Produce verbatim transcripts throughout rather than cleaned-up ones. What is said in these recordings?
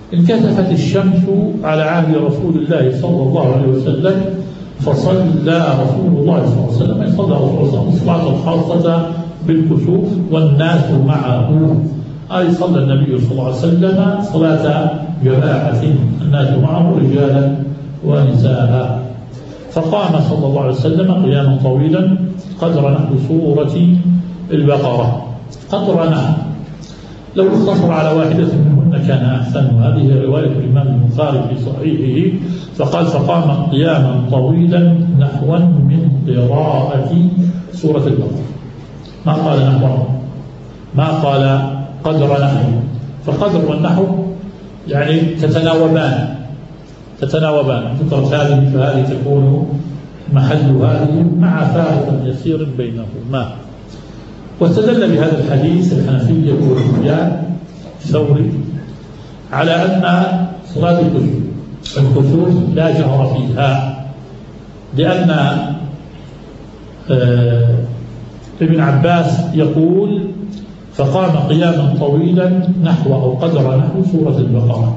انكسفت الشمس على عهد رسول الله صلى الله عليه وسلم، فصلى رسول الله صلى الله عليه وسلم صلى رسول الله الصلاة الخاصة بالكسوف والناس معه، أي صلى النبي صلى الله عليه وسلم صلاة جماعة الناس معه رجالا ونساء. فقام صلى الله عليه وسلم قياما طويلا قدر نحو سورة البقرة، قدر نحو، لو اختصر على واحدة منهن كان أحسن. وهذه رواية الإمام البخاري في صحيحه، فقال فقام قياما طويلا نحوا من قراءة سورة البقرة، ما قال نحو، ما قال قدر نحو، فقدر والنحو يعني تتناوبان تتناوبان ذكرت هذه فهذه تكون محل هذه مع فارق يسير بينهما. واستدل بهذا الحديث الحنفية والسفيان الثوري على أن صلاة الكسوف لا جهر فيها، لأن ابن عباس يقول فقام قياما طويلا نحو أو قدر نحو سورة البقرة،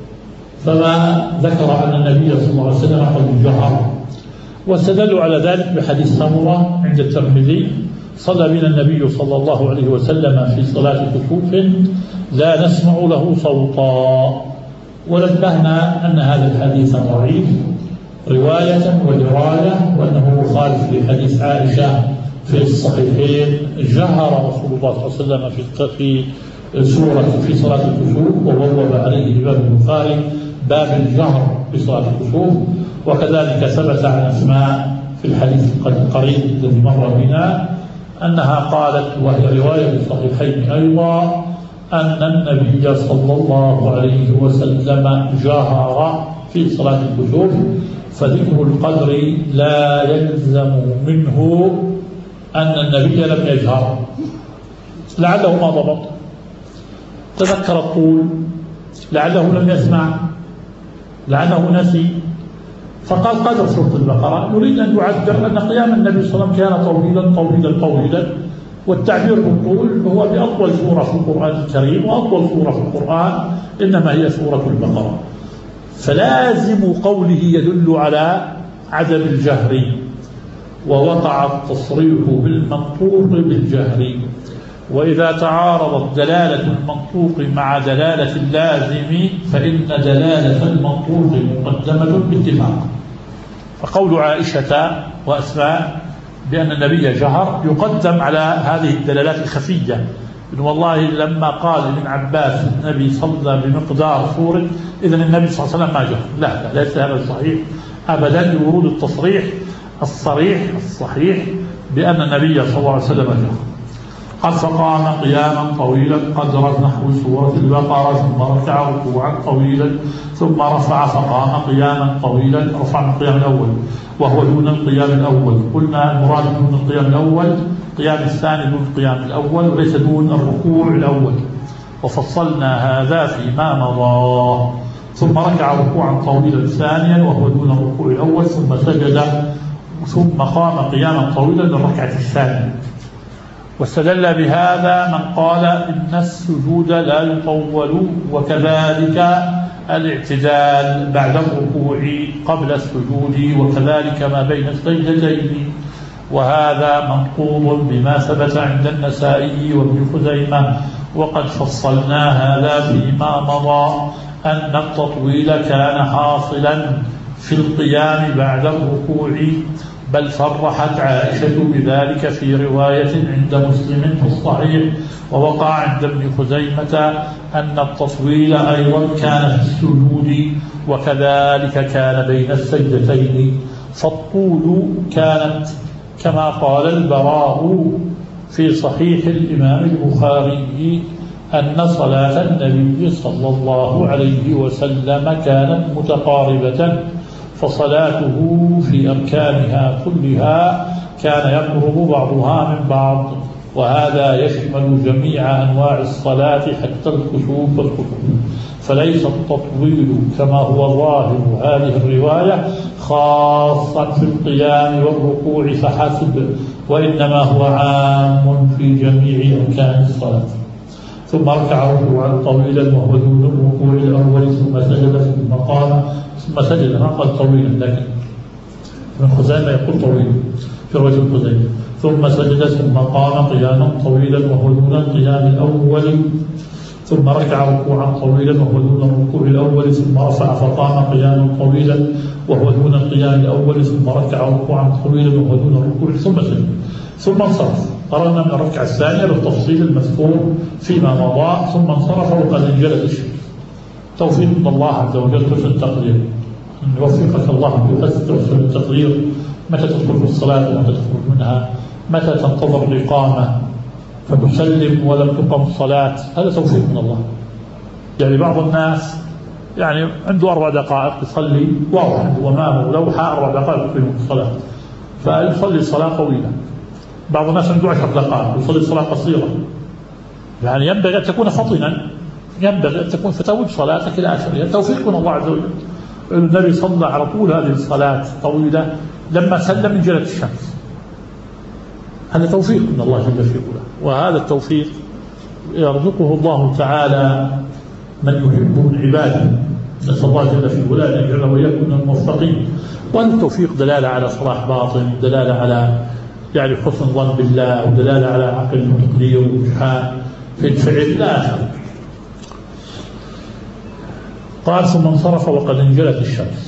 فما ذكر أن النبي صلى الله عليه وسلم قد جهر. واستدلوا على ذلك بحديث سمرة عند الترمذي صلى بنا النبي صلى الله عليه وسلم في صلاة كسوف لا نسمع له صوتا، ونبهنا أن هذا الحديث ضعيف رواية ودراية، وأنه مخالف لحديث عائشة في الصحيحين جهر رسول الله صلى الله عليه وسلم في سورة في صلاة الكسوف، وبوب عليه الإمام البخاري باب الجهر في صلاة الكسوف. وكذلك ثبت عن أسماء في الحديث القريب الذي مر بنا أنها قالت، وهي رواية في الصحيحين أيضا، أن النبي صلى الله عليه وسلم جهر في صلاة الكسوف، فذكر القدر لا يلزم منه أن النبي لم يجهر، لعله ما ضبط، تذكر الطول، لعله لم يسمع، لعله نسي، فقال قدر سورة البقرة. نريد أن نعبر أن قيام النبي صلى الله عليه وسلم كان طويلا طويلا طويلا، والتعبير بالطول هو بأطول سورة في القرآن الكريم، وأطول سورة في القرآن إنما هي سورة البقرة، فلازم قوله يدل على عدم الجهر، ووقع التصريح بالمنطوق بالجهر. وإذا تعارضت دلالة المنطوق مع دلالة اللازم فإن دلالة المنطوق مقدمة باتفاق. فقول عائشة وأسماء بأن النبي جهر يقدم على هذه الدلالات الخفية، إن والله لما قال ابن عباس النبي صلى بمقدار سورة إذن النبي صلى الله عليه وسلم ما جهر، لا لا ليس هذا صحيح أبدا، لورود التصريح الصريح الصحيح بأن النبي صلى الله عليه وسلم جهر. قد فقام قياما طويلا قدر نحو سورة البقرة، ثم ركع ركوعا طويلا، ثم رفع فقام قياما طويلا، رفع من القيام الأول وهو دون القيام الأول. قلنا المراد دون القيام الأول قيام الثاني دون القيام الأول، وليس دون الركوع الأول، وفصلنا هذا فيما مضى. ثم ركع ركوعا طويلا ثانيا وهو دون الركوع الأول، ثم سجد، ثم قام قياما طويلا للركعة الثانية. واستدل بهذا من قال إن السجود لا يطول، وكذلك الاعتدال بعد الركوع قبل السجود، وكذلك ما بين السجدتين، وهذا منقوض بما ثبت عند النسائي وابن خزيمة. وقد فصلنا هذا فيما مضى أن التطويل كان حاصلا في القيام بعد الركوع، بل صرحت عائشة بذلك في رواية عند مسلم في الصحيح. ووقع عند ابن خزيمة أن التطويل أيضا كان في السجود، وكذلك كان بين السجدتين. فالطول كانت كما قال البراء في صحيح الإمام البخاري أن صلاة النبي صلى الله عليه وسلم كانت متقاربة، فصلاته في أركانها كلها كان يقرب بعضها من بعض، وهذا يشمل جميع أنواع الصلاة حتى الكسوف والخسوف، فليس التطويل كما هو ظاهر هذه الرواية خاصا في القيام والركوع فحسب، وإنما هو عام في جميع أركان الصلاة. ثم ركع ركوعا طويلا وهو دون الركوع الأول، ثم ثم سجد ثم قام ثم سجد. ما قال طويلا، لكن ابن خزيمة يقول طويل في رواية ابن خزيمة. ثم سجد ثم قام قياما طويلا وهو دون القيام الأول، ثم ركع ركوعا طويلا وهو دون الركوع الأول، ثم رفع فقام قياما طويلا وهو دون القيام الأول، ثم ركع ركوعا طويلا وهو دون الركوع، ثم سجد ثم انصرف. قرأنا من الركعة الثانية بالتفصيل المذكور فيما مضى. ثم انصرف وقد انجلت الشمس. توفيق من الله عز وجل حسن التقدير، أن يوفقك الله بحسن التقدير متى تدخل في الصلاة ومتى تخرج منها، متى تنتظر الإقامة فتسلم ولم تقم الصلاة. هذا توفيق من الله. يعني بعض الناس يعني عنده أربع دقائق يصلي، واضح أمامه لوحة أربع دقائق في الصلاة فيصلي صلاة طويلة. بعض الناس عنده عشر دقائق يصلي صلاة قصيرة. يعني ينبغي أن تكون فطنا، ينبغي أن تكون فتوج صلاتك إلى آخرها. توفيق من الله عز وجل. النبي صلى على طول هذه الصلاة طويلة، لما سلم انجلت الشمس. هذا توفيق من الله جل في علاه، وهذا التوفيق يرزقه الله تعالى من يحب من عباده. نسأل الله جل في علاه أن يجعله وإياكم من الموفقين. وهذا التوفيق دلالة على صلاح باطن، دلالة على يعني حسن ظن بالله، ودلالة على عقل وتقدير وامتحان في الفعل إلى آخره. قال ثم انصرف وقد انجلت الشمس.